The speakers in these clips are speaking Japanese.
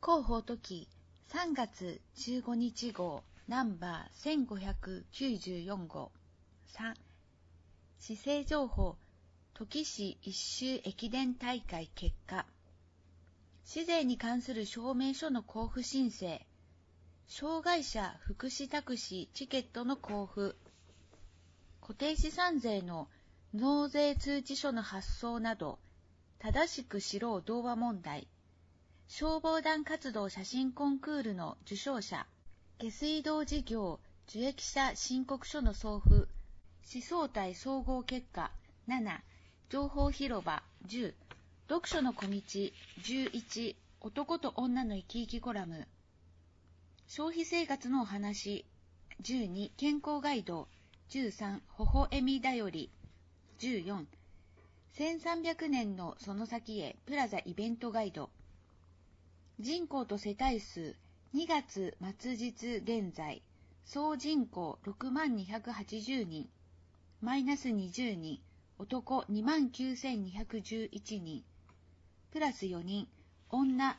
広報時3月15日号ナンバー1594号3市政情報時市一周駅伝大会結果市税に関する証明書の交付申請障害者福祉タクシーチケットの交付固定資産税の納税通知書の発送など正しく知ろう童話問題消防団活動写真コンクールの受賞者下水道事業受益者申告書の送付市総体総合結果7情報広場10読書の小道11男と女の生き生きコラム消費生活のお話12健康ガイド13ほほえみだより14 1300年のその先へプラザイベントガイド人口と世帯数2月末日現在総人口6280人マイナス20人男29211人プラス4人女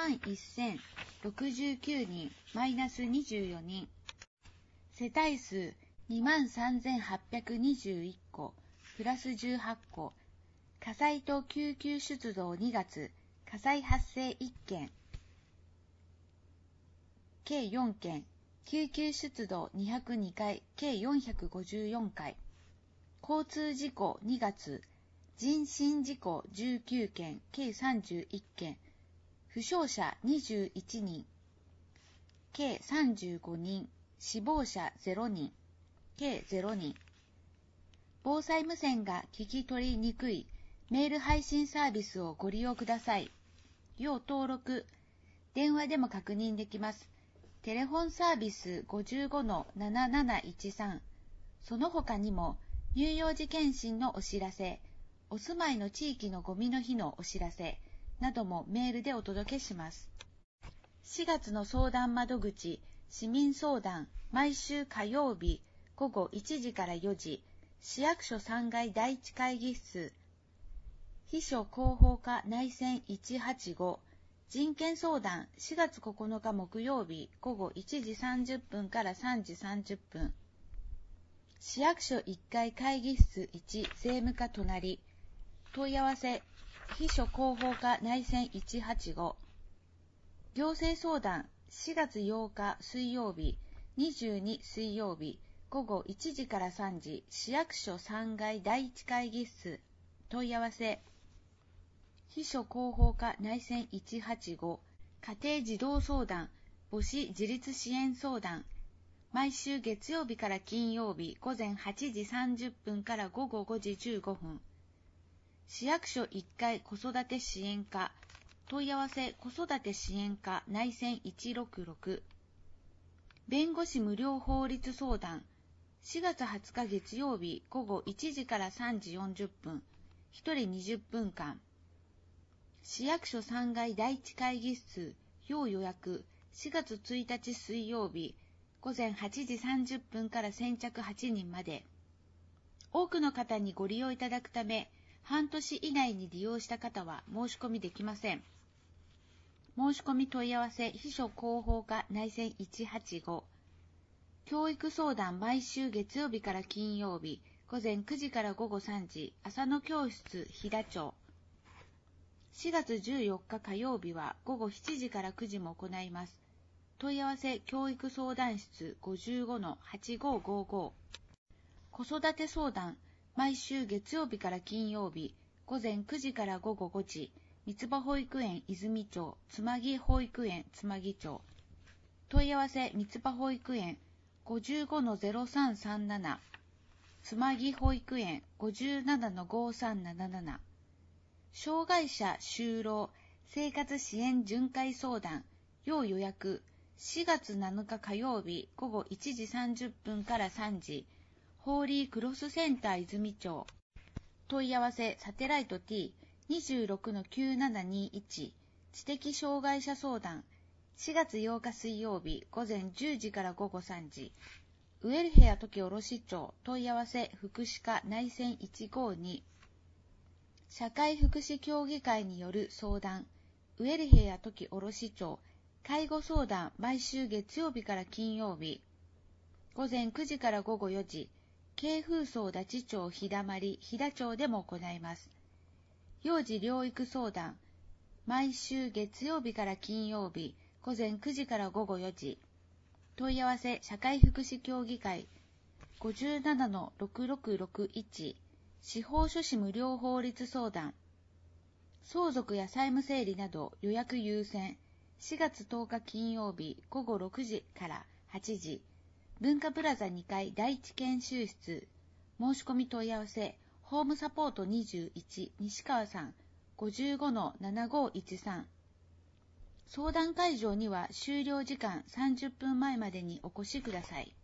31069人マイナス24人世帯数23821戸プラス18戸火災と救急出動2月火災発生1件計4件救急出動202回計454回交通事故2月人身事故19件計31件負傷者21人計35人死亡者0人計0人防災無線が聞き取りにくいメール配信サービスをご利用ください。要登録。電話でも確認できます。テレフォンサービス 55-7713。その他にも、乳幼児検診のお知らせ、お住まいの地域のゴミの日のお知らせなどもメールでお届けします。4月の相談窓口、市民相談、毎週火曜日午後1時から4時、市役所3階第1会議室、秘書広報課内線185人権相談4月9日木曜日午後1時30分から3時30分市役所1階会議室1税務課隣問い合わせ秘書広報課内線185行政相談4月8日水曜日22水曜日午後1時から3時市役所3階第1会議室問い合わせ秘書広報課内線185家庭児童相談母子自立支援相談毎週月曜日から金曜日午前8時30分から午後5時15分市役所1階子育て支援課問い合わせ子育て支援課内線166弁護士無料法律相談4月20日月曜日午後1時から3時40分1人20分間市役所3階第1会議室要予約4月1日水曜日午前8時30分から先着8人まで多くの方にご利用いただくため半年以内に利用した方は申し込みできません申し込み問い合わせ秘書広報課内線185教育相談毎週月曜日から金曜日午前9時から午後3時浅野教室飛騨町4月14日火曜日は午後7時から9時も行います。問い合わせ教育相談室 55-8555 子育て相談毎週月曜日から金曜日午前9時から午後5時三つ葉保育園泉町つまぎ保育園つまぎ町問い合わせ三つ葉保育園 55-0337 つまぎ保育園 57-5377障害者就労生活支援巡回相談要予約4月7日火曜日午後1時30分から3時ホーリークロスセンター泉町問い合わせサテライト T26-9721 知的障害者相談4月8日水曜日午前10時から午後3時ウェルヘア時卸町問い合わせ福祉課内線152社会福祉協議会による相談ウェルヘア時卸町介護相談毎週月曜日から金曜日午前9時から午後4時、京風荘立町日だまり飛騨町でも行います。幼児療育相談毎週月曜日から金曜日午前9時から午後4時、問い合わせ社会福祉協議会 57-6661 司法書士無料法律相談、相続や債務整理など予約優先、4月10日金曜日午後6時から8時、文化プラザ2階第一研修室、申し込み問い合わせ、ホームサポート21西川さん 55-7513。相談会場には終了時間30分前までにお越しください。